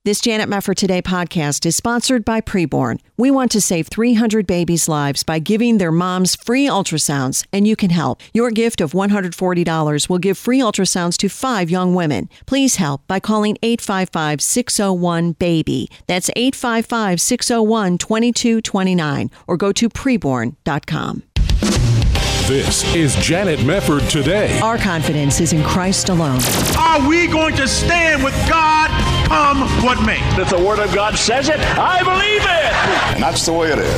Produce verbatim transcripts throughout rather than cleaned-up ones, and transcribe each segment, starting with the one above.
This Janet Mefford Today podcast is sponsored by Preborn. We want to save three hundred babies' lives by giving their moms free ultrasounds, and you can help. Your gift of one hundred forty dollars will give free ultrasounds to five young women. Please help by calling eight five five, six zero one, BABY. That's eight five five, six zero one, two two two nine, or go to preborn dot com. This is Janet Mefford Today. Our confidence is in Christ alone. Are we going to stand with God come what may? If the Word of God says it, I believe it. And that's the way it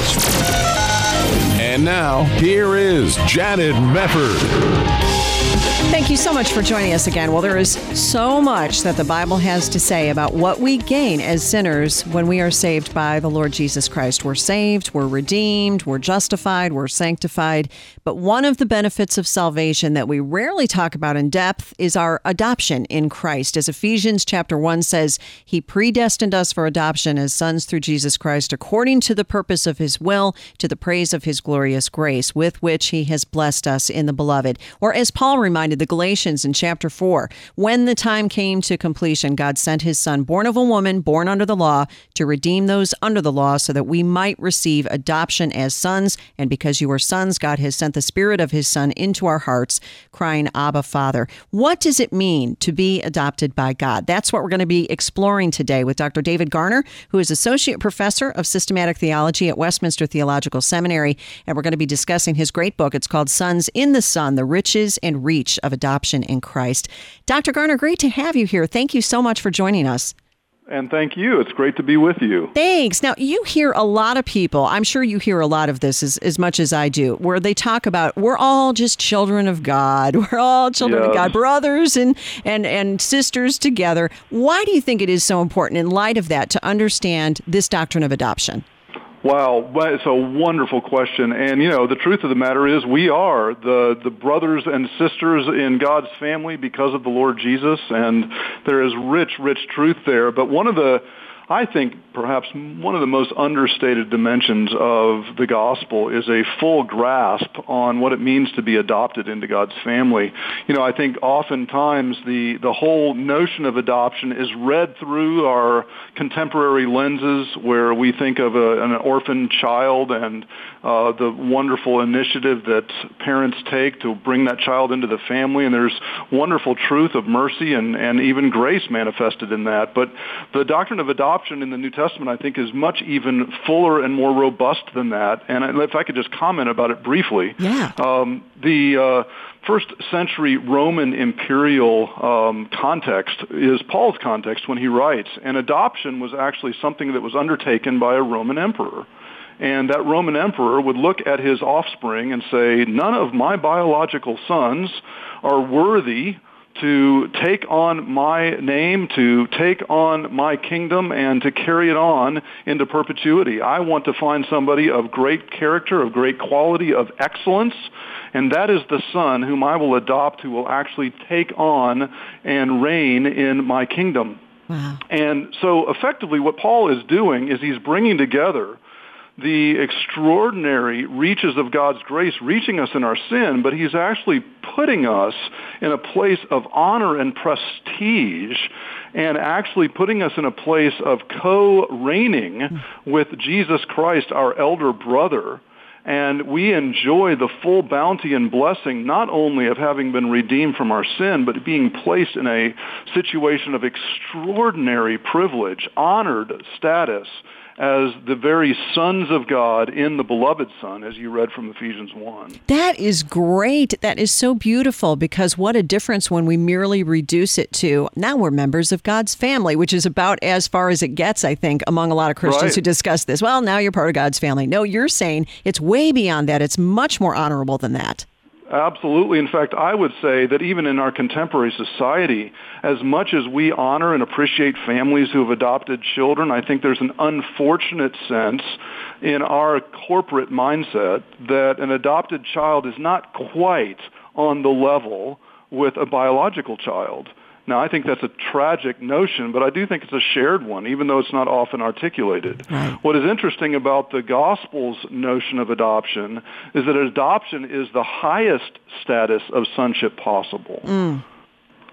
is. And now, here is Janet Mefford. Thank you so much for joining us again. Well, there is so much that the Bible has to say about what we gain as sinners when we are saved by the Lord Jesus Christ. We're saved, we're redeemed, we're justified, we're sanctified. But one of the benefits of salvation that we rarely talk about in depth is our adoption in Christ. As Ephesians chapter one says, He predestined us for adoption as sons through Jesus Christ, according to the purpose of His will, to the praise of His glorious grace, with which He has blessed us in the Beloved. Or as Paul reminded the Galatians in chapter four, when the time came to completion, God sent His Son, born of a woman, born under the law, to redeem those under the law so that we might receive adoption as sons. And because you are sons, God has sent the Spirit of His Son into our hearts, crying, Abba, Father. What does it mean to be adopted by God? That's what we're going to be exploring today with Doctor David Garner, who is Associate Professor of Systematic Theology at Westminster Theological Seminary. And we're going to be discussing his great book. It's called Sons in the Son, The Riches and Reach of Adoption in Christ. Doctor Garner, great to have you here. Thank you so much for joining us. And thank you. It's great to be with you. Thanks. Now, you hear a lot of people, I'm sure you hear a lot of this as, as much as I do, where they talk about we're all just children of God. We're all children yes. of God, brothers and, and, and sisters together. Why do you think it is so important in light of that to understand this doctrine of adoption? Wow, it's a wonderful question. And, you know, the truth of the matter is we are the, the brothers and sisters in God's family because of the Lord Jesus, and there is rich, rich truth there. But one of the, I think, perhaps one of the most understated dimensions of the gospel is a full grasp on what it means to be adopted into God's family. You know, I think oftentimes the, the whole notion of adoption is read through our contemporary lenses where we think of a, an orphan child and uh, the wonderful initiative that parents take to bring that child into the family, and there's wonderful truth of mercy and, and even grace manifested in that. But the doctrine of adoption in the New Testament, I think, is much even fuller and more robust than that. And if I could just comment about it briefly. Yeah. Um, the uh, first century Roman imperial um, context is Paul's context when he writes, and adoption was actually something that was undertaken by a Roman emperor. And that Roman emperor would look at his offspring and say, none of my biological sons are worthy to take on my name, to take on my kingdom, and to carry it on into perpetuity. I want to find somebody of great character, of great quality, of excellence, and that is the son whom I will adopt, who will actually take on and reign in my kingdom. Wow. And so effectively what Paul is doing is he's bringing together the extraordinary reaches of God's grace reaching us in our sin, but he's actually putting us in a place of honor and prestige and actually putting us in a place of co-reigning with Jesus Christ, our elder brother. And we enjoy the full bounty and blessing not only of having been redeemed from our sin, but being placed in a situation of extraordinary privilege, honored status, as the very sons of God in the beloved Son, as you read from Ephesians one. That is great. That is so beautiful, because what a difference when we merely reduce it to, now we're members of God's family, which is about as far as it gets, I think, among a lot of Christians right. who discuss this. Well, now you're part of God's family. No, you're saying it's way beyond that. It's much more honorable than that. Absolutely. In fact, I would say that even in our contemporary society, as much as we honor and appreciate families who have adopted children, I think there's an unfortunate sense in our corporate mindset that an adopted child is not quite on the level with a biological child. Now, I think that's a tragic notion, but I do think it's a shared one, even though it's not often articulated. Right. What is interesting about the gospel's notion of adoption is that adoption is the highest status of sonship possible. Mm.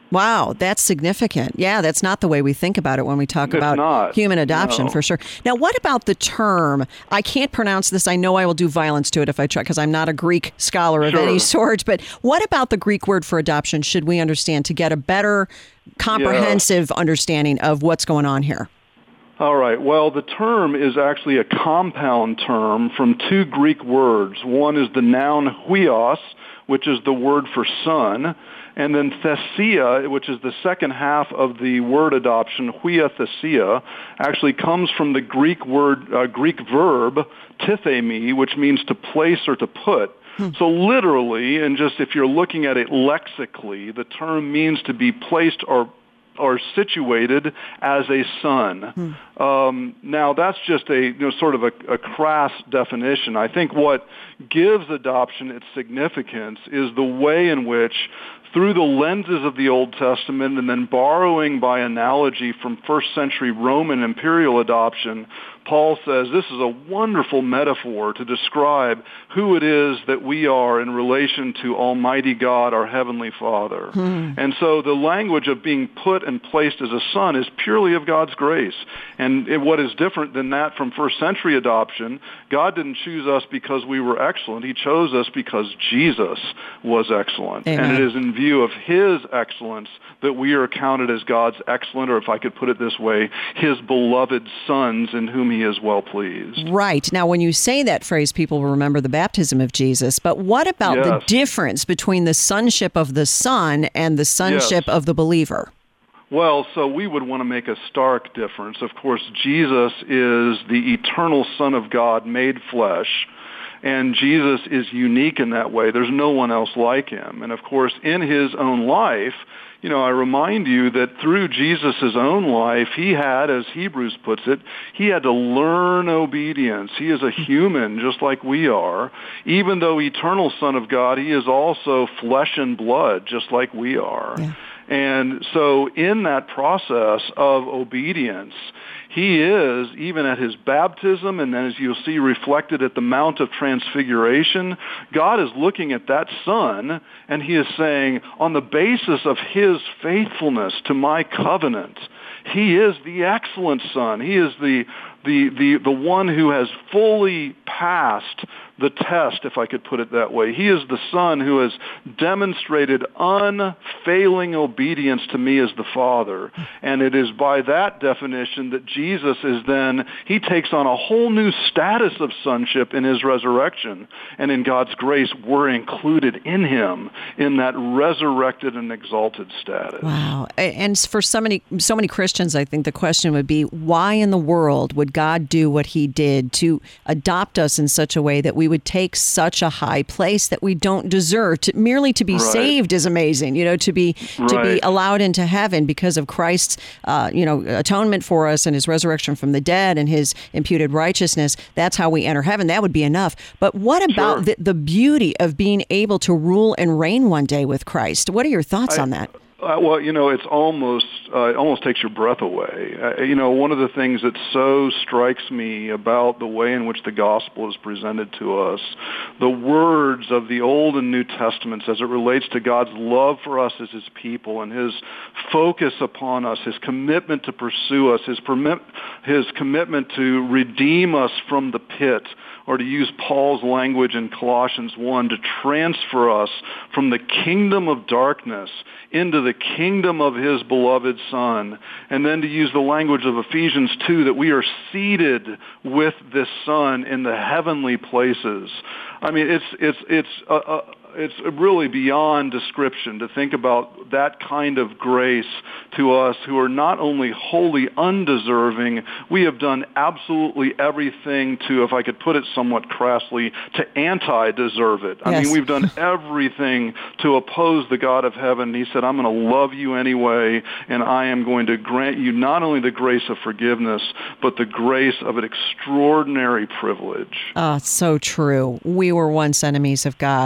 Wow, that's significant. Yeah, that's not the way we think about it when we talk It's about not. human adoption, No. for sure. Now, what about the term? I can't pronounce this. I know I will do violence to it if I try, because I'm not a Greek scholar of Sure. any sort. But what about the Greek word for adoption should we understand to get a better, comprehensive understanding of what's going on here? All right. Well, the term is actually a compound term from two Greek words. One is the noun huios, which is the word for son, and then thesia, which is the second half of the word adoption, huia thesia, actually comes from the Greek word, uh, Greek verb, tithemi, which means to place or to put. So literally, and just if you're looking at it lexically, the term means to be placed or or situated as a son. Hmm. Um, now, that's just a you know, sort of a, a crass definition. I think what gives adoption its significance is the way in which, through the lenses of the Old Testament and then borrowing by analogy from first century Roman imperial adoption, Paul says this is a wonderful metaphor to describe who it is that we are in relation to Almighty God, our Heavenly Father. Hmm. And so the language of being put and placed as a son is purely of God's grace. And what is different than that from first century adoption, God didn't choose us because we were excellent. He chose us because Jesus was excellent. Amen. And it is in view of His excellence that we are counted as God's excellent, or if I could put it this way, His beloved sons in whom He is well pleased. Right. Now, when you say that phrase, people will remember the baptism of Jesus. But what about Yes. the difference between the sonship of the Son and the sonship Yes. of the believer? Well, so we would want to make a stark difference. Of course, Jesus is the eternal Son of God made flesh, and Jesus is unique in that way. There's no one else like Him. And of course, in His own life, you know, I remind you that through Jesus' own life, He had, as Hebrews puts it, He had to learn obedience. He is a human just like we are. Even though eternal Son of God, He is also flesh and blood just like we are. Yeah. And so in that process of obedience, He is, even at His baptism, and then as you'll see reflected at the Mount of Transfiguration, God is looking at that Son, and He is saying, on the basis of His faithfulness to my covenant, He is the excellent Son. He is the the the, the one who has fully passed the test, if I could put it that way. He is the Son who has demonstrated unfailing obedience to me as the Father. And it is by that definition that Jesus is then, He takes on a whole new status of sonship in His resurrection. And in God's grace, we're included in Him in that resurrected and exalted status. Wow. And for so many, so many Christians, I think the question would be, why in the world would God do what He did to adopt us in such a way that we would take such a high place that we don't deserve? To, merely to be Right. saved is amazing, you know, to be to be Right. allowed into heaven because of Christ's, uh, you know, atonement for us and His resurrection from the dead and His imputed righteousness. That's how we enter heaven. That would be enough. But what about Sure. the, the beauty of being able to rule and reign one day with Christ? What are your thoughts I, on that? Uh, well, you know, it's almost uh, it almost takes your breath away. Uh, you know, one of the things that so strikes me about the way in which the gospel is presented to us, the words of the Old and New Testaments as it relates to God's love for us as His people and His focus upon us, His commitment to pursue us, His permit, His commitment to redeem us from the pit, or to use Paul's language in Colossians one, to transfer us from the kingdom of darkness into the kingdom of His beloved Son, and then to use the language of Ephesians two, that we are seated with this Son in the heavenly places. I mean, it's it's it's uh, uh, it's really beyond description to think about that kind of grace to us who are not only wholly undeserving, we have done absolutely everything to, if I could put it somewhat crassly, to anti-deserve it. I Yes. mean, we've done everything to oppose the God of heaven. He said, I'm going to love you anyway, and I am going to grant you not only the grace of forgiveness, but the grace of an extraordinary privilege. Oh, so true. We were once enemies of God, and He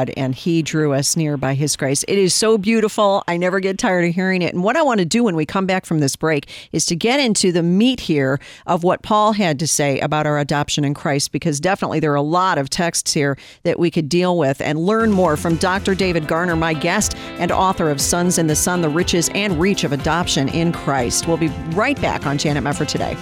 he drew us near by his grace. It is so beautiful. I never get tired of hearing it. And what I want to do when we come back from this break is to get into the meat here of what Paul had to say about our adoption in Christ, because definitely there are a lot of texts here that we could deal with and learn more from Doctor David Garner, my guest and author of Sons in the Sun, The Riches and Reach of Adoption in Christ. We'll be right back on Janet Mefford Today.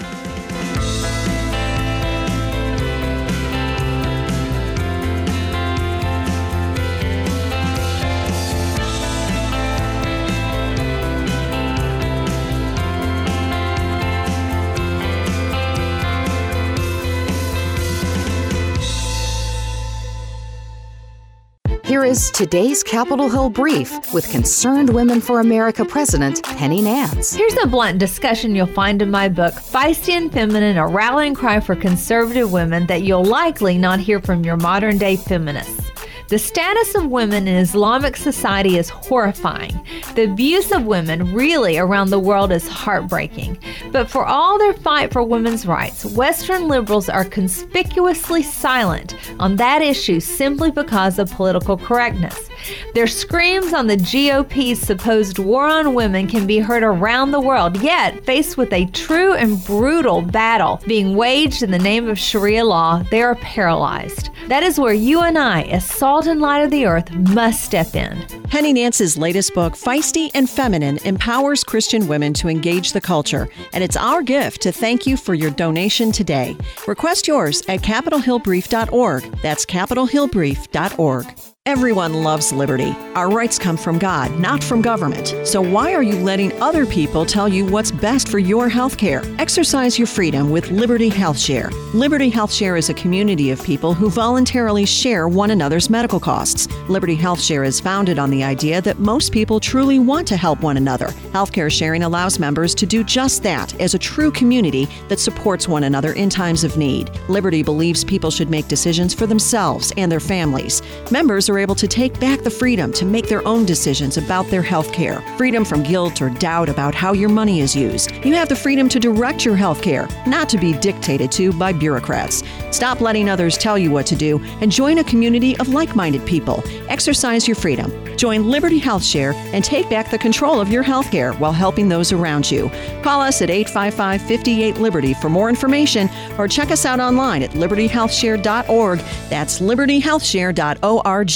Here is today's Capitol Hill Brief with Concerned Women for America President Penny Nance. Here's a blunt discussion you'll find in my book, Feisty and Feminine, a rallying cry for conservative women, that you'll likely not hear from your modern-day feminists. The status of women in Islamic society is horrifying. The abuse of women really around the world is heartbreaking. But for all their fight for women's rights, Western liberals are conspicuously silent on that issue simply because of political correctness. Their screams on the G O P's supposed war on women can be heard around the world, yet faced with a true and brutal battle being waged in the name of Sharia law, they are paralyzed. That is where you and I, as salt and light of the earth, must step in. Penny Nance's latest book, Feisty and Feminine, empowers Christian women to engage the culture, and it's our gift to thank you for your donation today. Request yours at capitol hill brief dot org. That's capitol hill brief dot org. Everyone loves liberty. Our rights come from God, not from government. So why are you letting other people tell you what's best for your health care? Exercise your freedom with Liberty Health Share. Liberty Health Share is a community of people who voluntarily share one another's medical costs. Liberty Health Share is founded on the idea that most people truly want to help one another. Healthcare sharing allows members to do just that as a true community that supports one another in times of need. Liberty believes people should make decisions for themselves and their families. Members are able to take back the freedom to make their own decisions about their health care. Freedom from guilt or doubt about how your money is used. You have the freedom to direct your health care, not to be dictated to by bureaucrats. Stop letting others tell you what to do and join a community of like-minded people. Exercise your freedom. Join Liberty Health Share and take back the control of your health care while helping those around you. Call us at eight five five, five eight, Liberty for more information, or check us out online at liberty health share dot org. That's liberty health share dot org.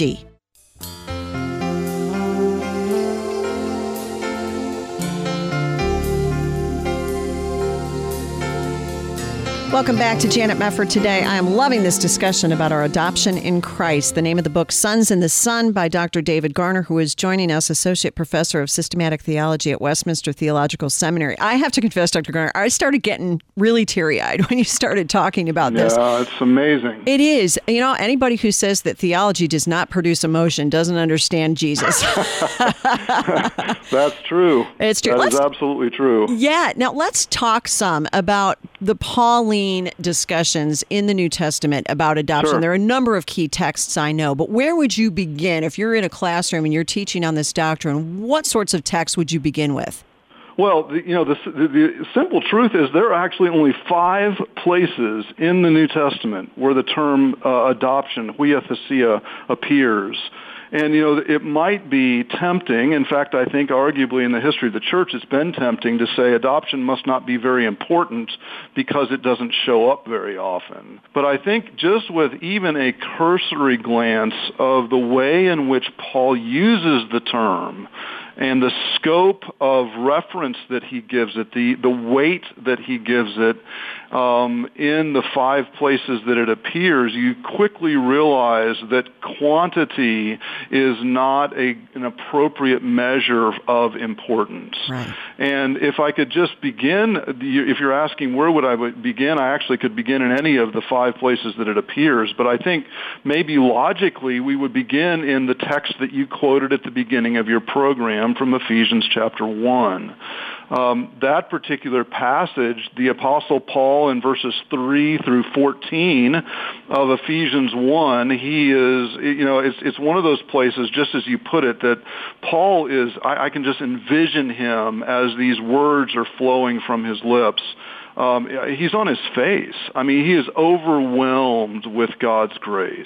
Welcome back to Janet Mefford Today. I am loving this discussion about our adoption in Christ. The name of the book, Sons in the Sun, by Doctor David Garner, who is joining us, Associate Professor of Systematic Theology at Westminster Theological Seminary. I have to confess, Doctor Garner, I started getting really teary-eyed when you started talking about this. Yeah, it's amazing. It is. You know, anybody who says that theology does not produce emotion doesn't understand Jesus. That's true. It's true. That let's, is absolutely true. Yeah. Now, let's talk some about the Pauline discussions in the New Testament about adoption. Sure. There are a number of key texts I know, but where would you begin if you're in a classroom and you're teaching on this doctrine? What sorts of texts would you begin with? Well, the, you know, the, the, the simple truth is there are actually only five places in the New Testament where the term uh, adoption, huiothesia, appears. And, you know, it might be tempting. In fact, I think arguably in the history of the church, it's been tempting to say adoption must not be very important because it doesn't show up very often. But I think just with even a cursory glance of the way in which Paul uses the term and the scope of reference that he gives it, the, the weight that he gives it um, in the five places that it appears, you quickly realize that quantity is not a, an appropriate measure of importance. Right. And if I could just begin, if you're asking where would I begin, I actually could begin in any of the five places that it appears. But I think maybe logically we would begin in the text that you quoted at the beginning of your program from Ephesians chapter one. Um, that particular passage, the Apostle Paul in verses three through fourteen of Ephesians one, he is, you know, it's, it's one of those places, just as you put it, that Paul is, I, I can just envision him as these words are flowing from his lips. um, he's on his face. I mean, he is overwhelmed with God's grace.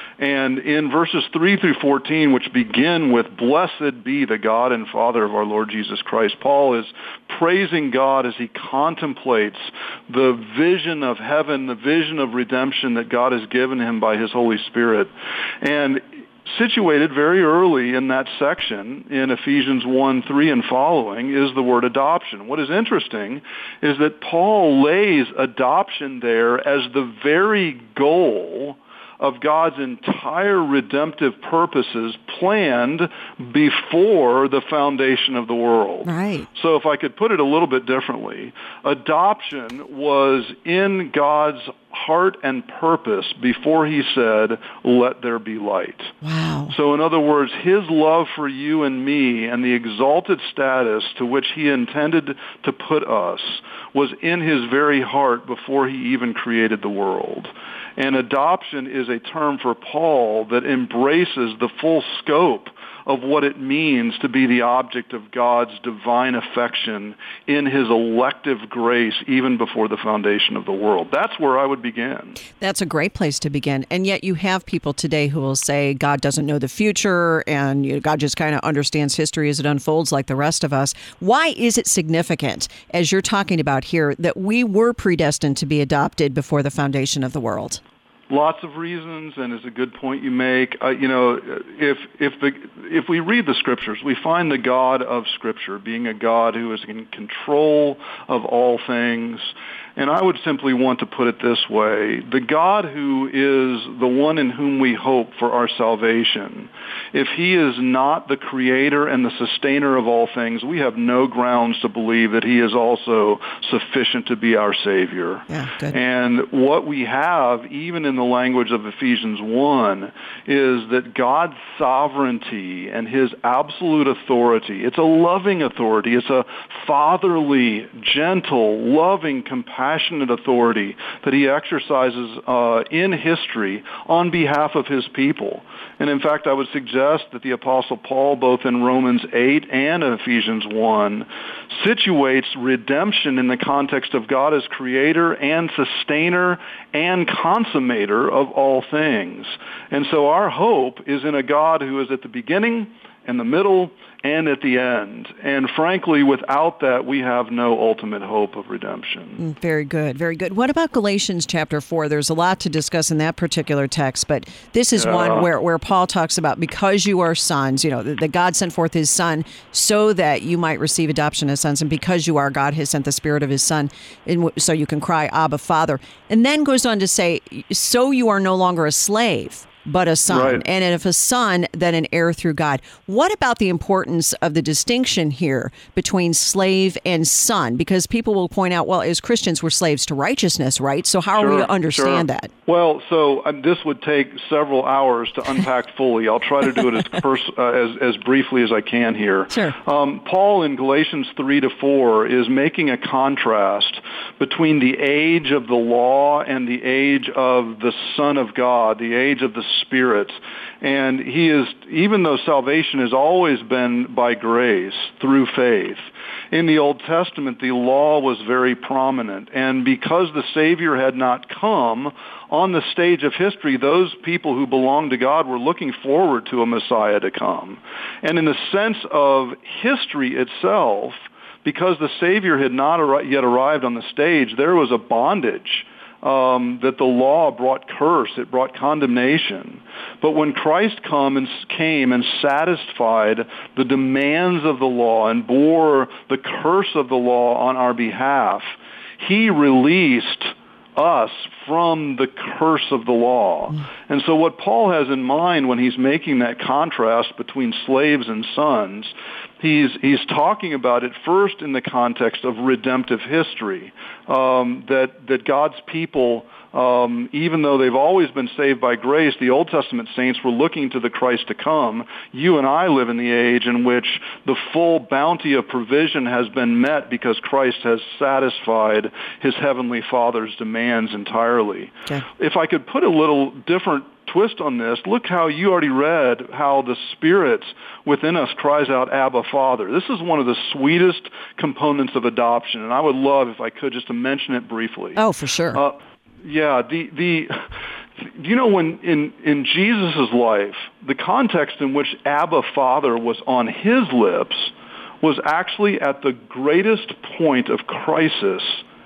And in verses three through fourteen, which begin with, "Blessed be the God and Father of our Lord Jesus Christ," Paul is praising God as he contemplates the vision of heaven, the vision of redemption that God has given him by his Holy Spirit. And situated very early in that section in Ephesians one three and following is the word adoption. What is interesting is that Paul lays adoption there as the very goal of God's entire redemptive purposes planned before the foundation of the world. Right. So if I could put it a little bit differently, adoption was in God's heart and purpose before he said, "Let there be light." Wow. So in other words, his love for you and me and the exalted status to which he intended to put us was in his very heart before he even created the world. And adoption is a term for Paul that embraces the full scope of what it means to be the object of God's divine affection in his elective grace even before the foundation of the world. That's where I would begin. That's a great place to begin. And yet you have people today who will say God doesn't know the future and you know, God just kind of understands history as it unfolds like the rest of us. Why is it significant, as you're talking about here, that we were predestined to be adopted before the foundation of the world? Lots of reasons, and it's a good point you make. Uh, you know, if if the if we read the Scriptures, we find the God of Scripture being a God who is in control of all things. And I would simply want to put it this way. The God who is the one in whom we hope for our salvation, if he is not the creator and the sustainer of all things, we have no grounds to believe that he is also sufficient to be our Savior. Yeah, good. And what we have, even in the language of Ephesians one, is that God's sovereignty and his absolute authority, it's a loving authority, it's a fatherly, gentle, loving, compassionate Passionate authority that he exercises uh, in history on behalf of his people. And in fact, I would suggest that the Apostle Paul, both in Romans eight and Ephesians one, situates redemption in the context of God as creator and sustainer and consummator of all things. And so our hope is in a God who is at the beginning, in the middle, and at the end. And frankly, without that, we have no ultimate hope of redemption. Very good, very good. What about Galatians chapter four? There's a lot to discuss in that particular text, but this is Yeah. one where, where Paul talks about because you are sons, you know, that God sent forth his son so that you might receive adoption as sons, and because you are, God has sent the Spirit of his son in, so you can cry, Abba, Father. And then goes on to say, so you are no longer a slave, but a son. Right. And if a son, then an heir through God. What about the importance of the distinction here between slave and son? Because people will point out, well, as Christians, we're slaves to righteousness, right? So how Sure, are we to understand sure. that? Well, so um, this would take several hours to unpack fully. I'll try to do it as pers- uh, as, as briefly as I can here. Sure. Um, Paul in Galatians three to four is making a contrast between the age of the law and the age of the Son of God, the age of the Spirit. And he is, even though salvation has always been by grace through faith, in the Old Testament, the law was very prominent. And because the Savior had not come on the stage of history, those people who belonged to God were looking forward to a Messiah to come. And in the sense of history itself, because the Savior had not ar- yet arrived on the stage, there was a bondage Um, that the law brought curse, it brought condemnation. But when Christ come and came and satisfied the demands of the law and bore the curse of the law on our behalf, he released us from the curse of the law. And so what Paul has in mind when he's making that contrast between slaves and sons, he's he's talking about it first in the context of redemptive history, um, that that God's people, um, even though they've always been saved by grace, the Old Testament saints were looking to the Christ to come. You and I live in the age in which the full bounty of provision has been met because Christ has satisfied his heavenly Father's demands entirely. Okay. If I could put a little different twist on this, look how you already read how the Spirit within us cries out, Abba, Father. This is one of the sweetest components of adoption, and I would love, if I could, just to mention it briefly. Oh, for sure. Uh, yeah, the the you know, when in, in Jesus' life, the context in which Abba, Father was on his lips was actually at the greatest point of crisis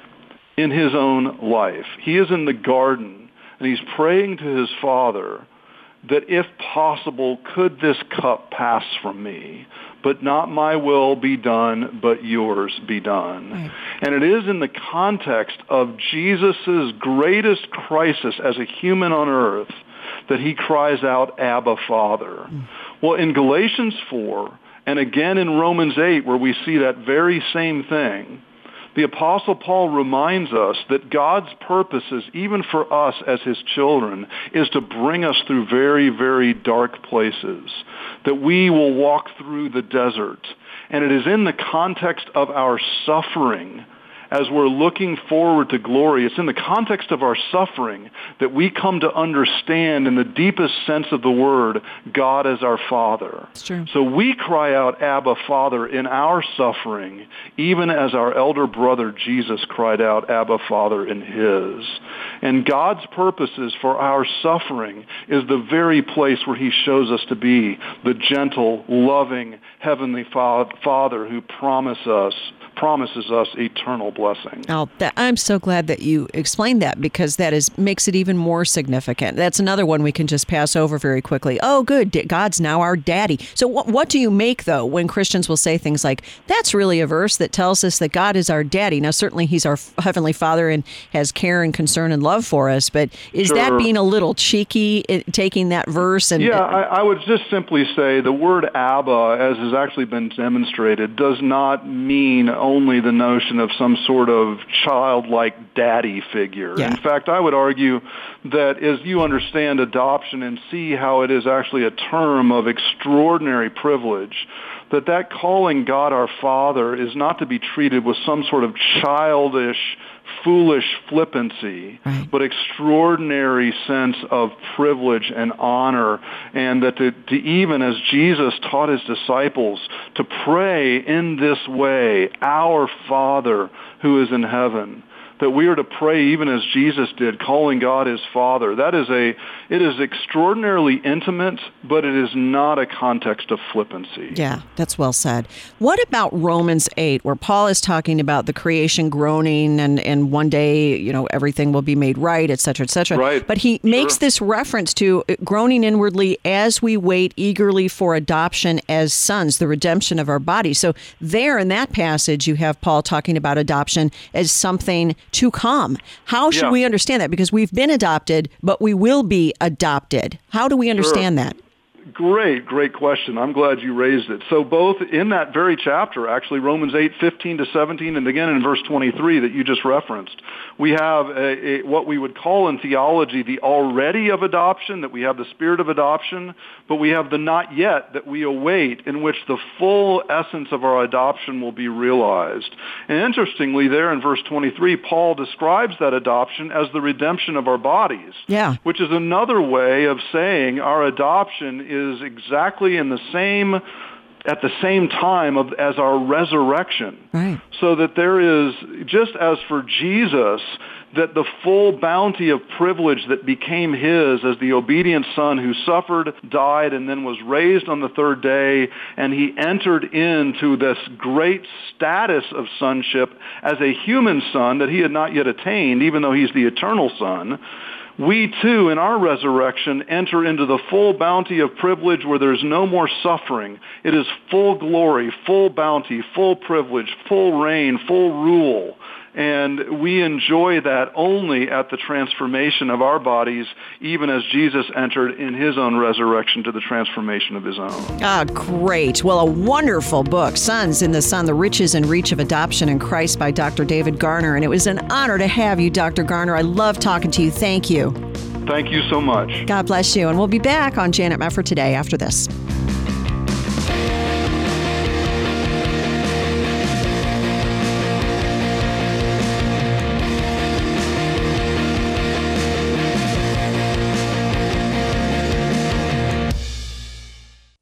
in his own life. He is in the garden, and he's praying to his Father that if possible, could this cup pass from me? But not my will be done, but yours be done. Right. And it is in the context of Jesus' greatest crisis as a human on earth that he cries out, Abba, Father. Mm. Well, in Galatians four, and again in Romans eight, where we see that very same thing, the Apostle Paul reminds us that God's purposes, even for us as his children, is to bring us through very, very dark places, that we will walk through the desert. And it is in the context of our suffering, as we're looking forward to glory, it's in the context of our suffering that we come to understand, in the deepest sense of the word, God as our Father. It's true. So we cry out, Abba, Father, in our suffering, even as our elder brother Jesus cried out, Abba, Father, in his. And God's purposes for our suffering is the very place where he shows us to be the gentle, loving, heavenly Father who promise us, promises us eternal blessing. Oh, that, I'm so glad that you explained that, because that is makes it even more significant. That's another one we can just pass over very quickly. Oh, good. God's now our daddy. So what, what do you make, though, when Christians will say things like, that's really a verse that tells us that God is our daddy? Now, certainly he's our Heavenly Father and has care and concern and love for us, but is Sure. that being a little cheeky, taking that verse? And Yeah, I, I would just simply say the word Abba, as has actually been demonstrated, does not mean only the notion of some sort of childlike daddy figure. Yeah. In fact, I would argue that as you understand adoption and see how it is actually a term of extraordinary privilege, that that calling God our Father is not to be treated with some sort of childish, foolish flippancy, right. but extraordinary sense of privilege and honor, and that to, to even as Jesus taught his disciples to pray in this way, our Father who is in heaven, that we are to pray even as Jesus did, calling God his Father. That is a, it is extraordinarily intimate, but it is not a context of flippancy. Yeah, that's well said. What about Romans eight, where Paul is talking about the creation groaning and, and one day, you know, everything will be made right, et cetera, et cetera. Right. But he Sure. makes this reference to groaning inwardly as we wait eagerly for adoption as sons, the redemption of our body. So there in that passage, you have Paul talking about adoption as something to come. How should Yeah. we understand that? Because we've been adopted, but we will be adopted. How do we understand Sure. that? Great, great question. I'm glad you raised it. So both in that very chapter, actually, Romans eight, fifteen to seventeen, and again in verse twenty-three that you just referenced, we have a, a, what we would call in theology the already of adoption, that we have the spirit of adoption, but we have the not yet that we await, in which the full essence of our adoption will be realized. And interestingly, there in verse twenty-three, Paul describes that adoption as the redemption of our bodies, Yeah. which is another way of saying our adoption is exactly in the same, at the same time of, as our resurrection. Right. So that there is, just as for Jesus, that the full bounty of privilege that became his as the obedient son who suffered, died, and then was raised on the third day, and he entered into this great status of sonship as a human son that he had not yet attained, even though he's the eternal son. We, too, in our resurrection, enter into the full bounty of privilege where there's no more suffering. It is full glory, full bounty, full privilege, full reign, full rule. And we enjoy that only at the transformation of our bodies, even as Jesus entered in his own resurrection to the transformation of his own. Ah, great. Well, a wonderful book, Sons in the Son, The Riches and Reach of Adoption in Christ by Doctor David Garner. And it was an honor to have you, Doctor Garner. I love talking to you. Thank you. Thank you so much. God bless you. And we'll be back on Janet Mefford Today after this.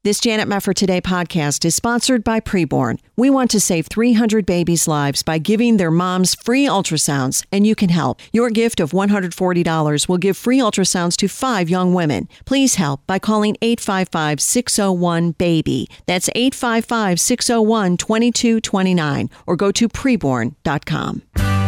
This Janet Mefford Today podcast is sponsored by Preborn. We want to save three hundred babies' lives by giving their moms free ultrasounds, and you can help. Your gift of one hundred forty dollars will give free ultrasounds to five young women. Please help by calling eight five five, six oh one, BABY. That's eight five five, six oh one, two two two nine, or go to preborn dot com.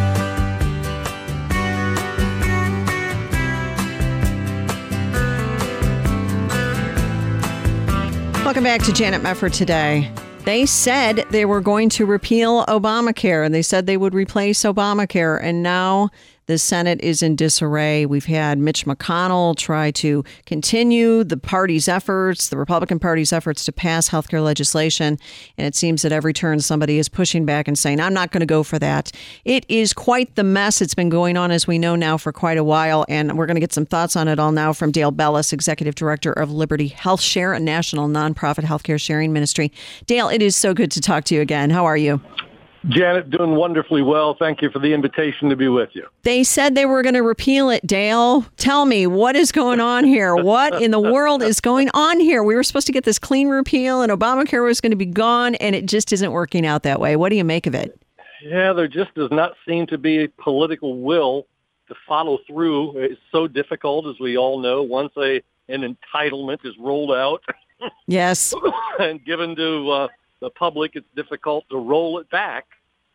Welcome back to Janet Mefford Today. They said they were going to repeal Obamacare, and they said they would replace Obamacare, and now the Senate is in disarray. We've had Mitch McConnell try to continue the party's efforts, the Republican Party's efforts to pass healthcare legislation, and it seems at every turn somebody is pushing back and saying, I'm not going to go for that. It is quite the mess. It's been going on, as we know now, for quite a while, and we're going to get some thoughts on it all now from Dale Bellis, Executive Director of Liberty Health Share, a national nonprofit healthcare sharing ministry. Dale, it is so good to talk to you again. How are you? Janet, doing wonderfully well. Thank you for the invitation to be with you. They said they were going to repeal it, Dale. Tell me, what is going on here? What in the world is going on here? We were supposed to get this clean repeal, and Obamacare was going to be gone, and it just isn't working out that way. What do you make of it? Yeah, there just does not seem to be a political will to follow through. It's so difficult, as we all know, once a an entitlement is rolled out. Yes. and given to uh, the public, it's difficult to roll it back.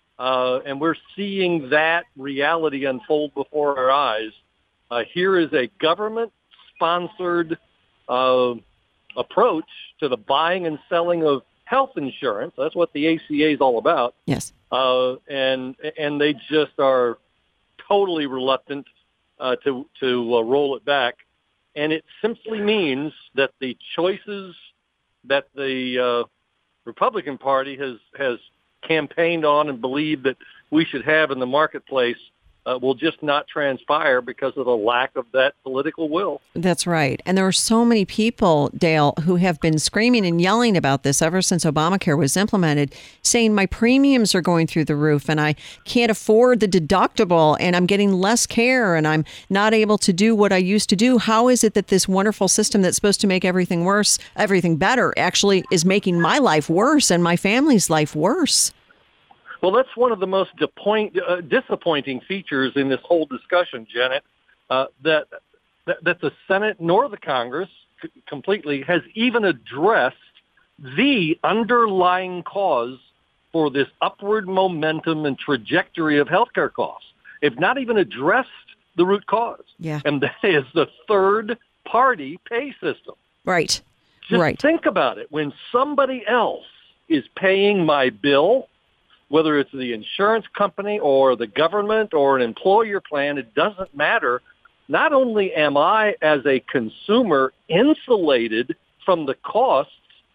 Uh, and we're seeing that reality unfold before our eyes. Uh, here is a government-sponsored uh, approach to the buying and selling of health insurance. That's what the A C A is all about. Yes. Uh, and and they just are totally reluctant uh, to to uh, roll it back. And it simply means that the choices that the uh, Republican Party has has campaigned on and believed that we should have in the marketplace uh, will just not transpire because of the lack of that political will. That's right. And there are so many people, Dale, who have been screaming and yelling about this ever since Obamacare was implemented, saying my premiums are going through the roof and I can't afford the deductible and I'm getting less care and I'm not able to do what I used to do. How is it that this wonderful system that's supposed to make everything worse, everything better, actually is making my life worse and my family's life worse? Well, that's one of the most disappoint, uh, disappointing features in this whole discussion, Janet, uh, that, that that the Senate nor the Congress c- completely has even addressed the underlying cause for this upward momentum and trajectory of healthcare costs. They've not even addressed the root cause, yeah. and that is the third-party pay system. Right, Just right. think about it. When somebody else is paying my bill, whether it's the insurance company or the government or an employer plan, it doesn't matter. Not only am I, as a consumer, insulated from the costs,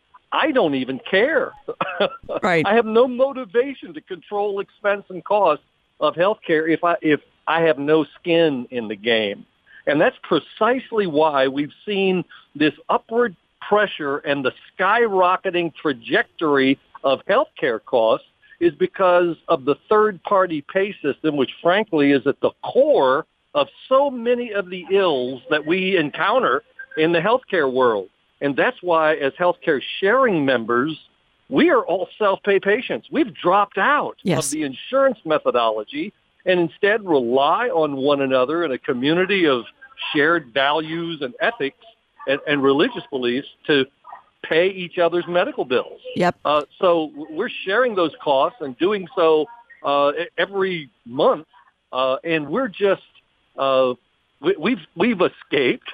I don't even care. Right. I have no motivation to control expense and cost of healthcare if I if I have no skin in the game. And that's precisely why we've seen this upward pressure and the skyrocketing trajectory of healthcare costs is because of the third-party pay system, which frankly is at the core of so many of the ills that we encounter in the healthcare world. And that's why, as healthcare sharing members, we are all self-pay patients. We've dropped out yes. of the insurance methodology and instead rely on one another in a community of shared values and ethics and, and religious beliefs to pay each other's medical bills. Yep. Uh, so we're sharing those costs and doing so uh, every month, uh, and we're just uh, we, we've we've escaped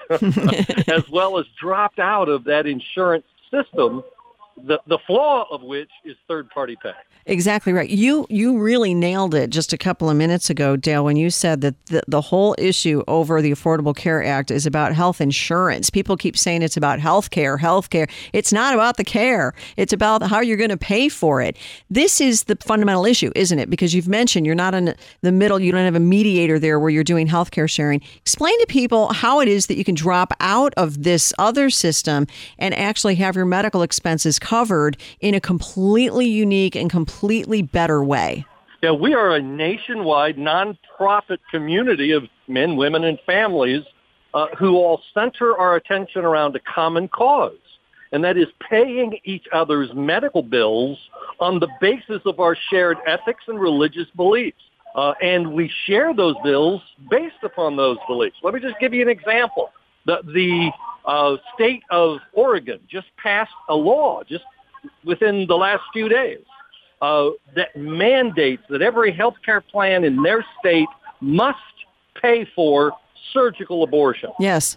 as well as dropped out of that insurance system. The the flaw of which is third-party pay. Exactly right. You you really nailed it just a couple of minutes ago, Dale, when you said that the, the whole issue over the Affordable Care Act is about health insurance. People keep saying it's about health care, health care. It's not about the care. It's about how you're going to pay for it. This is the fundamental issue, isn't it? Because you've mentioned you're not in the middle. You don't have a mediator there where you're doing health care sharing. Explain to people how it is that you can drop out of this other system and actually have your medical expenses covered in a completely unique and completely better way. Yeah, we are a nationwide nonprofit community of men, women, and families uh, who all center our attention around a common cause. and that is paying each other's medical bills on the basis of our shared ethics and religious beliefs. Uh, and we share those bills based upon those beliefs. Let me just give you an example. The, the uh, state of Oregon just passed a law just within the last few days uh, that mandates that every health care plan in their state must pay for surgical abortion. Yes.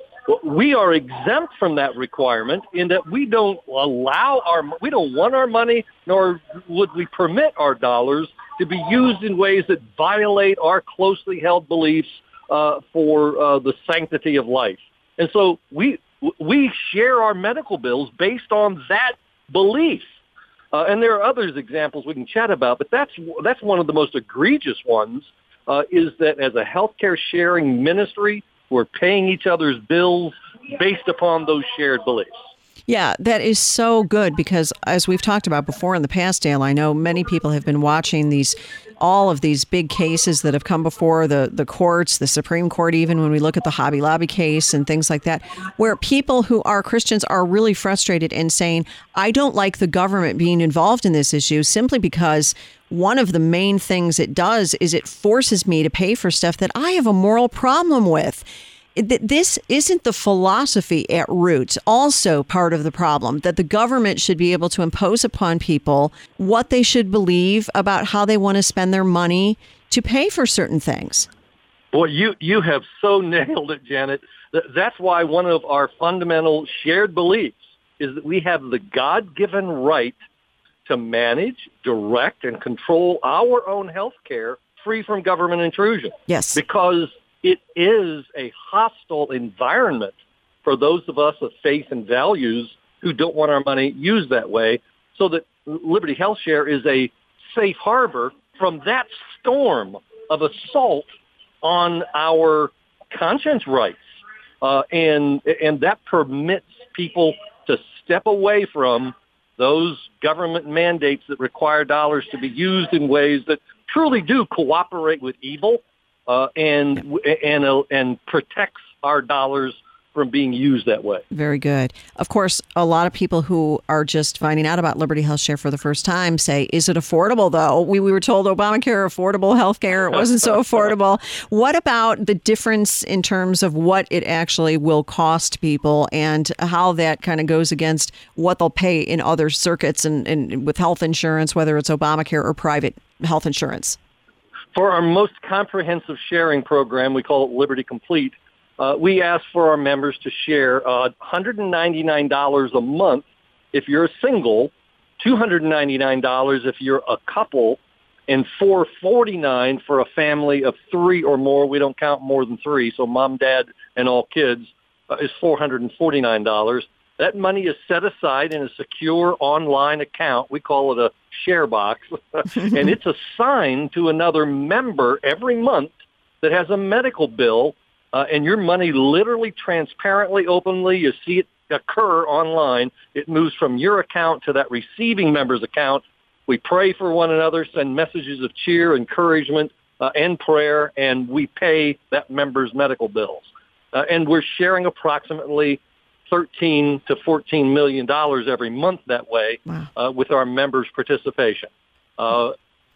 We are exempt from that requirement in that we don't allow our, we don't want our money, nor would we permit our dollars to be used in ways that violate our closely held beliefs uh, for uh, the sanctity of life. And so we we share our medical bills based on that belief. Uh, and there are others examples we can chat about, but that's that's one of the most egregious ones. Uh, is that as a healthcare sharing ministry, we're paying each other's bills based upon those shared beliefs. Yeah, that is so good because as we've talked about before in the past, Dale, I know many people have been watching these, all of these big cases that have come before the, the courts, the Supreme Court, even when we look at the Hobby Lobby case and things like that, where people who are Christians are really frustrated and saying, I don't like the government being involved in this issue simply because one of the main things it does is it forces me to pay for stuff that I have a moral problem with. This isn't the philosophy at root, also part of the problem, that the government should be able to impose upon people what they should believe about how they want to spend their money to pay for certain things. Boy, you, you have so nailed it, Janet. That's why one of our fundamental shared beliefs is that we have the God-given right to manage, direct, and control our own health care free from government intrusion. Yes. Because it is a hostile environment for those of us of faith and values who don't want our money used that way, so that Liberty Health Share is a safe harbor from that storm of assault on our conscience rights. Uh, and, and that permits people to step away from those government mandates that require dollars to be used in ways that truly do cooperate with evil uh, and and uh, and protects our dollars from being used that way. Very good. Of course, a lot of people who are just finding out about Liberty Health Share for the first time say, is it affordable, though? We, we were told Obamacare, affordable health care. It wasn't so affordable. What about the difference in terms of what it actually will cost people and how that kind of goes against what they'll pay in other circuits and, and with health insurance, whether it's Obamacare or private health insurance? For our most comprehensive sharing program, we call it Liberty Complete, Uh, we ask for our members to share uh, one hundred ninety-nine dollars a month if you're a single, two hundred ninety-nine dollars if you're a couple, and four hundred forty-nine dollars for a family of three or more. We don't count more than three, so mom, dad, and all kids uh, is four hundred forty-nine dollars. That money is set aside in a secure online account. We call it a share box, and it's assigned to another member every month that has a medical bill. Uh, and your money literally, transparently, openly, you see it occur online. It moves from your account to that receiving member's account. We pray for one another, send messages of cheer, encouragement, uh, and prayer, and we pay that member's medical bills. Uh, and we're sharing approximately thirteen to fourteen million dollars every month that way. Wow. uh, with our members' participation. Uh,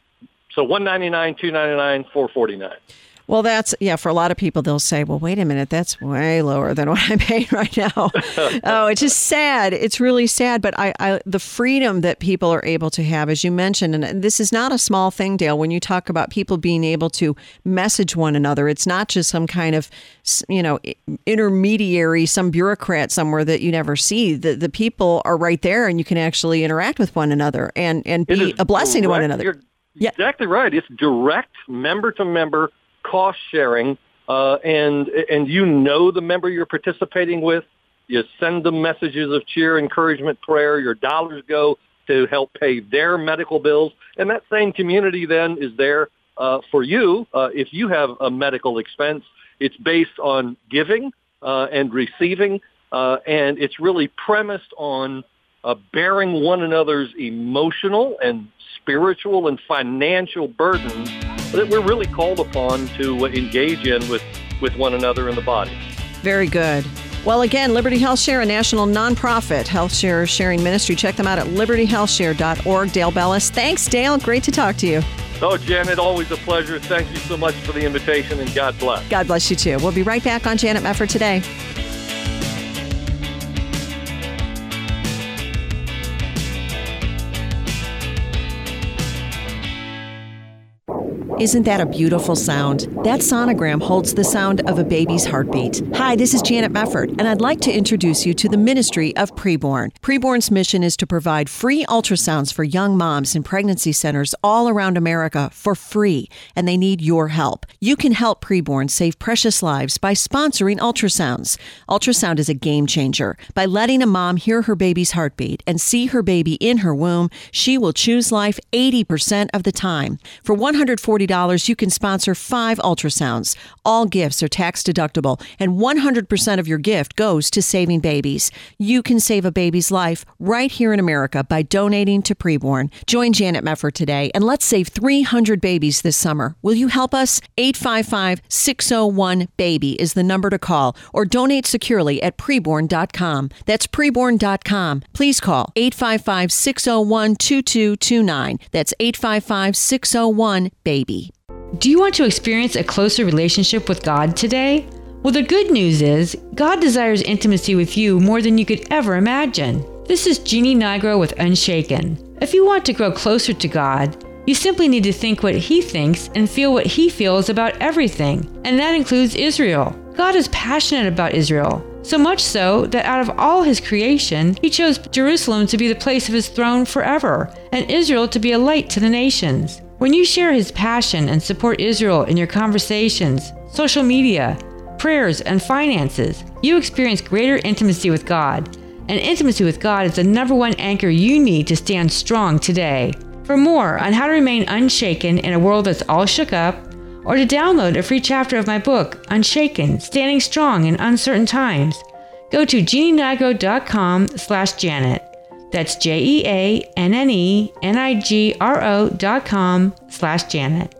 so one ninety-nine, two ninety-nine, four forty-nine. Well, that's, yeah, for a lot of people, they'll say, well, wait a minute, that's way lower than what I'm paying right now. Oh, it's just sad. It's really sad. But I, I, the freedom that people are able to have, as you mentioned, and this is not a small thing, Dale, when you talk about people being able to message one another, it's not just some kind of, you know, intermediary, some bureaucrat somewhere that you never see. The the people are right there and you can actually interact with one another and, and be a blessing direct, to one another. You're yeah. exactly right. It's direct member to member cost sharing, uh, and and you know the member you're participating with. You send them messages of cheer, encouragement, prayer. Your dollars go to help pay their medical bills, and that same community then is there uh, for you. Uh, if you have a medical expense, it's based on giving uh, and receiving, uh, and it's really premised on uh, bearing one another's emotional and spiritual and financial burdens that we're really called upon to engage in with, with one another in the body. Very good. Well, again, Liberty Health Share, a national nonprofit health share sharing ministry. Check them out at liberty health share dot org. Dale Bellis. Thanks, Dale. Great to talk to you. Oh, Janet, always a pleasure. Thank you so much for the invitation, and God bless. God bless you, too. We'll be right back on Janet Mefford Today. Isn't that a beautiful sound? That sonogram holds the sound of a baby's heartbeat. Hi, this is Janet Mefford, and I'd like to introduce you to the ministry of Preborn. Preborn's mission is to provide free ultrasounds for young moms in pregnancy centers all around America for free, and they need your help. You can help Preborn save precious lives by sponsoring ultrasounds. Ultrasound is a game changer. By letting a mom hear her baby's heartbeat and see her baby in her womb, she will choose life eighty percent of the time. For one hundred forty dollars, you can sponsor five ultrasounds. All gifts are tax deductible, and one hundred percent of your gift goes to saving babies. You can save a baby's life right here in America by donating to Preborn. Join Janet Mefford today, and let's save three hundred babies this summer. Will you help us? eight five five, six zero one, BABY is the number to call, or donate securely at preborn dot com. That's preborn dot com. Please call eight five five, six zero one, two two two nine. That's eight five five, six zero one, BABY. Do you want to experience a closer relationship with God today? Well, the good news is God desires intimacy with you more than you could ever imagine. This is Jeannie Nigro with Unshaken. If you want to grow closer to God, you simply need to think what He thinks and feel what He feels about everything, and that includes Israel. God is passionate about Israel, so much so that out of all His creation, He chose Jerusalem to be the place of His throne forever, and Israel to be a light to the nations. When you share His passion and support Israel in your conversations, social media, prayers, and finances, you experience greater intimacy with God. And intimacy with God is the number one anchor you need to stand strong today. For more on how to remain unshaken in a world that's all shook up, or to download a free chapter of my book, Unshaken, Standing Strong in Uncertain Times, go to jeannie nigro dot com slash Janet. That's J E A N N E N I G R O dot com slash Janet.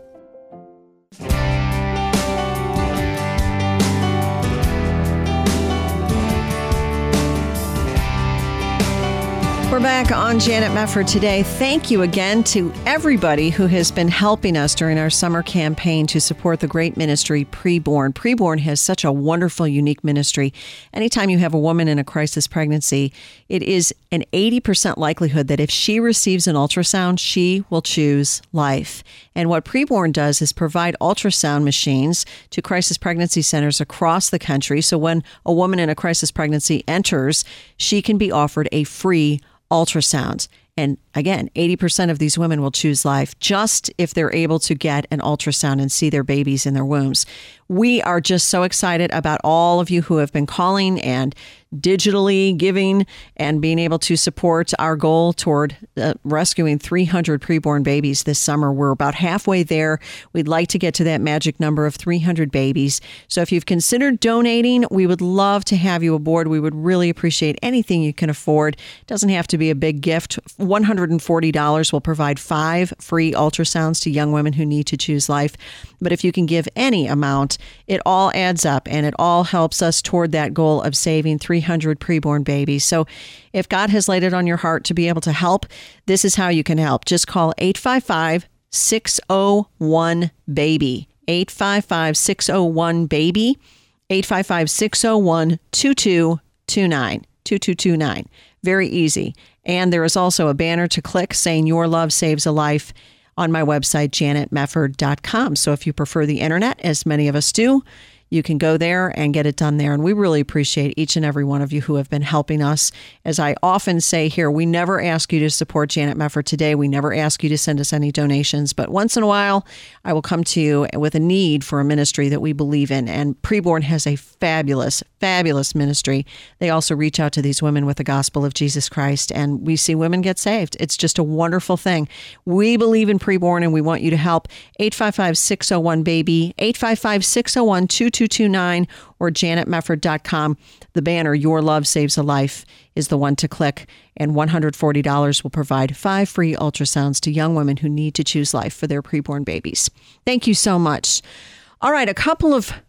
We're back on Janet Mefford today. Thank you again to everybody who has been helping us during our summer campaign to support the great ministry Preborn. Preborn has such a wonderful, unique ministry. Anytime you have a woman in a crisis pregnancy, it is an eighty percent likelihood that if she receives an ultrasound, she will choose life. And what Preborn does is provide ultrasound machines to crisis pregnancy centers across the country. So when a woman in a crisis pregnancy enters, she can be offered a free ultrasound. And again, eighty percent of these women will choose life just if they're able to get an ultrasound and see their babies in their wombs. We are just so excited about all of you who have been calling and digitally giving and being able to support our goal toward uh, rescuing three hundred preborn babies this summer. We're about halfway there. We'd like to get to that magic number of three hundred babies. So if you've considered donating, we would love to have you aboard. We would really appreciate anything you can afford. It doesn't have to be a big gift. one hundred forty dollars will provide five free ultrasounds to young women who need to choose life. But if you can give any amount, it all adds up and it all helps us toward that goal of saving three hundred preborn babies. So if God has laid it on your heart to be able to help, this is how you can help. Just call eight five five, six zero one, BABY. eight five five, six zero one, BABY. eight five five, six zero one, two two two nine. two two two nine. Very easy. And there is also a banner to click saying Your Love Saves a Life on my website, janet mefford dot com. So if you prefer the internet, as many of us do, you can go there and get it done there. And we really appreciate each and every one of you who have been helping us. As I often say here, we never ask you to support Janet Mefford today. We never ask you to send us any donations. But once in a while, I will come to you with a need for a ministry that we believe in. And Preborn has a fabulous, fabulous ministry. They also reach out to these women with the gospel of Jesus Christ. And we see women get saved. It's just a wonderful thing. We believe in Preborn and we want you to help. eight five five, six zero one, BABY. eight five five, six zero one, two two two nine or janet mefford dot com. The banner, Your Love Saves a Life, is the one to click. And one hundred forty dollars will provide five free ultrasounds to young women who need to choose life for their preborn babies. Thank you so much. All right, a couple of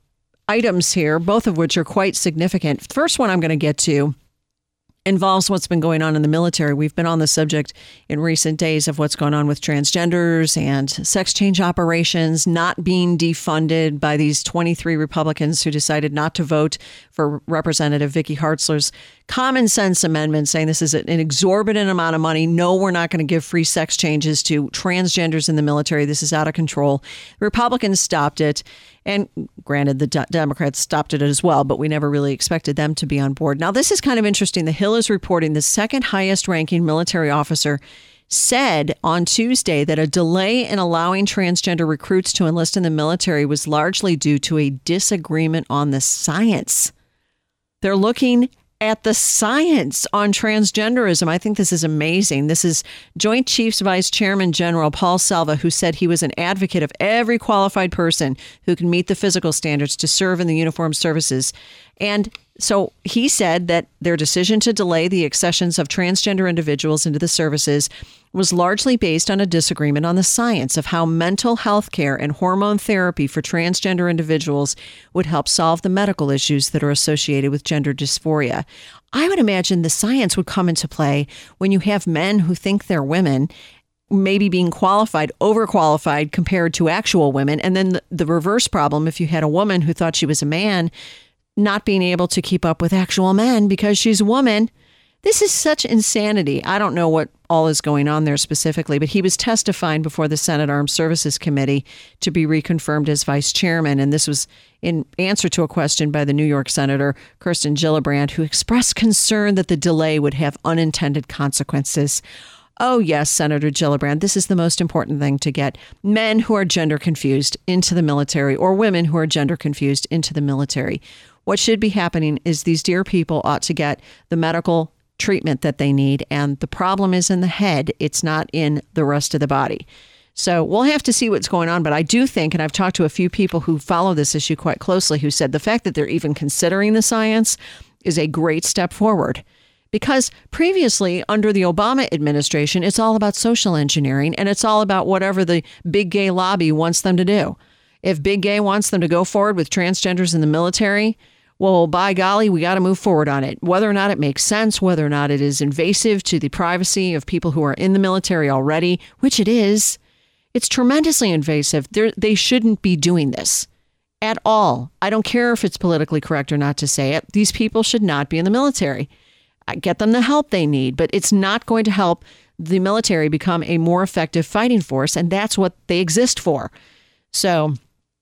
items here, both of which are quite significant. First one I'm going to get to involves what's been going on in the military. We've been on the subject in recent days of what's going on with transgenders and sex change operations not being defunded by these twenty-three Republicans who decided not to vote for Representative Vicky Hartzler's common sense amendment saying this is an exorbitant amount of money. No, we're not going to give free sex changes to transgenders in the military. This is out of control. The Republicans stopped it. And granted, the D- Democrats stopped it as well, but we never really expected them to be on board. Now, this is kind of interesting. The Hill is reporting the second highest ranking military officer said on Tuesday that a delay in allowing transgender recruits to enlist in the military was largely due to a disagreement on the science. They're looking at the science on transgenderism. I think this is amazing. This is Joint Chiefs Vice Chairman General Paul Selva, who said he was an advocate of every qualified person who can meet the physical standards to serve in the uniformed services. And so he said that their decision to delay the accessions of transgender individuals into the services was largely based on a disagreement on the science of how mental health care and hormone therapy for transgender individuals would help solve the medical issues that are associated with gender dysphoria. I would imagine the science would come into play when you have men who think they're women maybe being qualified, overqualified compared to actual women. And then the, the reverse problem, if you had a woman who thought she was a man, not being able to keep up with actual men because she's a woman. This is such insanity. I don't know what all is going on there specifically, but he was testifying before the Senate Armed Services Committee to be reconfirmed as vice chairman. And this was in answer to a question by the New York Senator Kirsten Gillibrand, who expressed concern that the delay would have unintended consequences. Oh, yes, Senator Gillibrand, this is the most important thing to get men who are gender confused into the military or women who are gender confused into the military. What should be happening is these dear people ought to get the medical treatment that they need. And the problem is in the head. It's not in the rest of the body. So we'll have to see what's going on. But I do think, and I've talked to a few people who follow this issue quite closely, who said the fact that they're even considering the science is a great step forward. Because previously, under the Obama administration, it's all about social engineering and it's all about whatever the big gay lobby wants them to do. If Big Gay wants them to go forward with transgenders in the military, well, by golly, we got to move forward on it. Whether or not it makes sense, whether or not it is invasive to the privacy of people who are in the military already, which it is, it's tremendously invasive. They're, they shouldn't be doing this at all. I don't care if it's politically correct or not to say it. These people should not be in the military. Get them the help they need, but it's not going to help the military become a more effective fighting force, and that's what they exist for. So,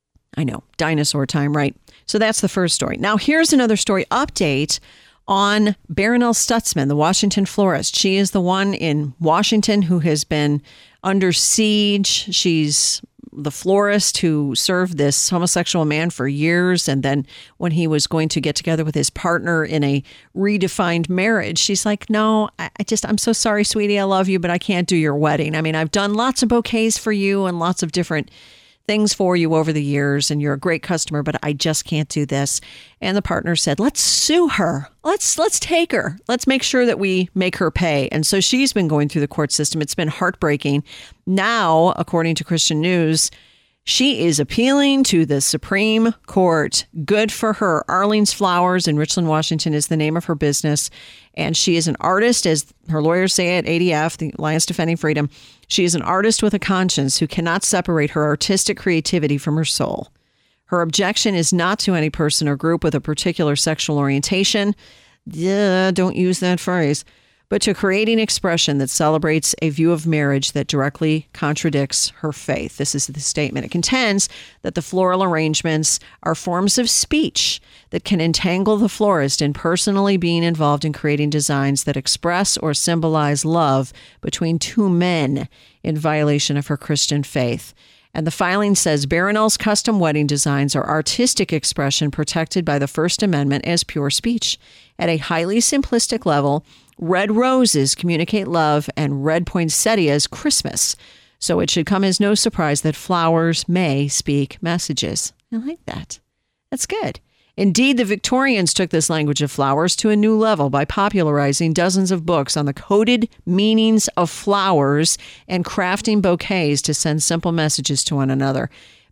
I know, dinosaur time, right? So that's the first story. Now, here's another story update on Barronelle Stutzman, the Washington florist. She is the one in Washington who has been under siege. She's the florist who served this homosexual man for years. And then when he was going to get together with his partner in a redefined marriage, she's like, no, I just, I'm so sorry, sweetie. I love you, but I can't do your wedding. I mean, I've done lots of bouquets for you and lots of different things for you over the years, and you're a great customer, but I just can't do this. And the partner said, let's sue her. Let's let's take her. Let's make sure that we make her pay. And so she's been going through the court system. It's been heartbreaking. Now, according to Christian News, she is appealing to the Supreme Court. Good for her. Arlene's Flowers in Richland, Washington is the name of her business. And she is an artist, as her lawyers say at A D F, the Alliance Defending Freedom. She is an artist with a conscience who cannot separate her artistic creativity from her soul. Her objection is not to any person or group with a particular sexual orientation. Yeah, don't use that phrase. But to creating expression that celebrates a view of marriage that directly contradicts her faith. This is the statement. It contends that the floral arrangements are forms of speech that can entangle the florist in personally being involved in creating designs that express or symbolize love between two men in violation of her Christian faith. And the filing says Barronelle's custom wedding designs are artistic expression protected by the First Amendment as pure speech. At a highly simplistic level, red roses communicate love and red poinsettias Christmas. So it should come as no surprise that flowers may speak messages. I like that. That's good. Indeed, the Victorians took this language of flowers to a new level by popularizing dozens of books on the coded meanings of flowers and crafting bouquets to send simple messages to one another.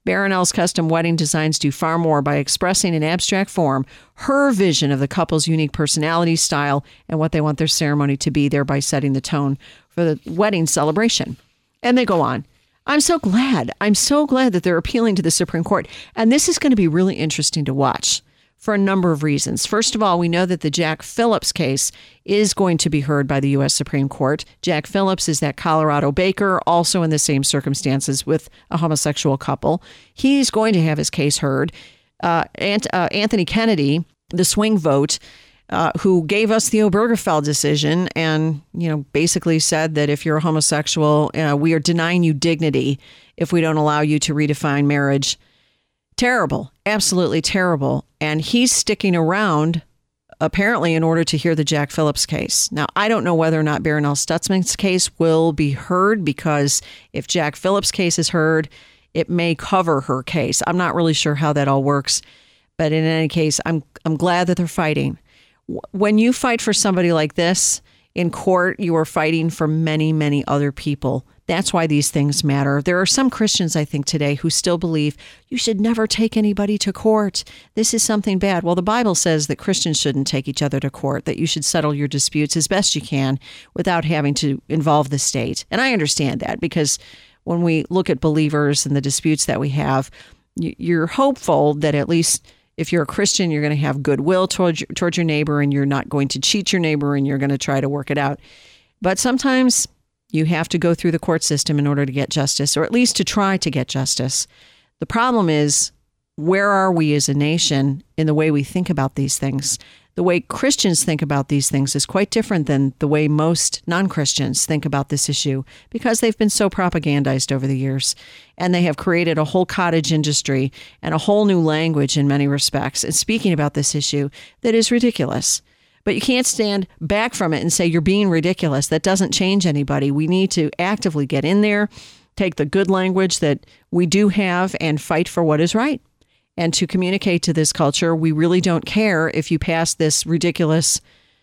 Barronelle's custom wedding designs do far more by expressing in abstract form her vision of the couple's unique personality, style, and what they want their ceremony to be, thereby setting the tone for the wedding celebration. And they go on. I'm so glad. I'm so glad that they're appealing to the Supreme Court. And this is going to be really interesting to watch for a number of reasons. First of all, we know that the Jack Phillips case is going to be heard by the U S Supreme Court. Jack Phillips is that Colorado baker, also in the same circumstances with a homosexual couple. He's going to have his case heard. Uh, Ant- uh, Anthony Kennedy, the swing vote, uh, who gave us the Obergefell decision and, you know, basically said that if you're a homosexual, uh, we are denying you dignity if we don't allow you to redefine marriage. Terrible, absolutely terrible. And he's sticking around, apparently, in order to hear the Jack Phillips case. Now, I don't know whether or not Barronelle Stutzman's case will be heard, because if Jack Phillips' case is heard, it may cover her case. I'm not really sure how that all works. But in any case, I'm I'm glad that they're fighting. When you fight for somebody like this in court, you are fighting for many, many other people. That's why these things matter. There are some Christians, I think, today who still believe you should never take anybody to court. This is something bad. Well, the Bible says that Christians shouldn't take each other to court, that you should settle your disputes as best you can without having to involve the state. And I understand that, because when we look at believers and the disputes that we have, you're hopeful that at least if you're a Christian, you're going to have goodwill towards your, towards your neighbor, and you're not going to cheat your neighbor, and you're going to try to work it out. But sometimes you have to go through the court system in order to get justice, or at least to try to get justice. The problem is, where are we as a nation in the way we think about these things? The way Christians think about these things is quite different than the way most non-Christians think about this issue, because they've been so propagandized over the years. And they have created a whole cottage industry and a whole new language in many respects, and speaking about this issue, that is ridiculous. But you can't stand back from it and say you're being ridiculous. That doesn't change anybody. We need to actively get in there, take the good language that we do have, and fight for what is right. And to communicate to this culture, we really don't care if you pass this ridiculous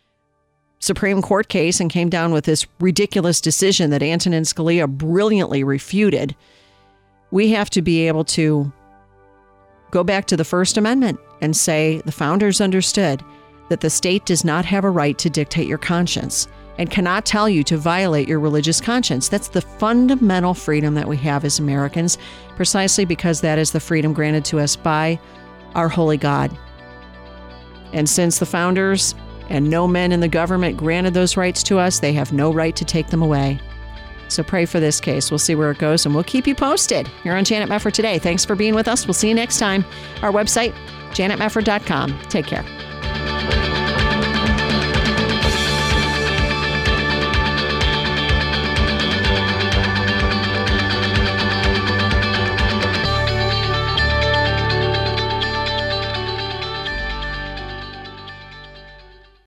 Supreme Court case and came down with this ridiculous decision that Antonin Scalia brilliantly refuted. We have to be able to go back to the First Amendment and say the founders understood that the state does not have a right to dictate your conscience and cannot tell you to violate your religious conscience. That's the fundamental freedom that we have as Americans, precisely because that is the freedom granted to us by our holy God. And since the founders and no men in the government granted those rights to us, they have no right to take them away. So pray for this case. We'll see where it goes, and we'll keep you posted here on Janet Mefford Today. Thanks for being with us. We'll see you next time. Our website, janet mefford dot com. Take care.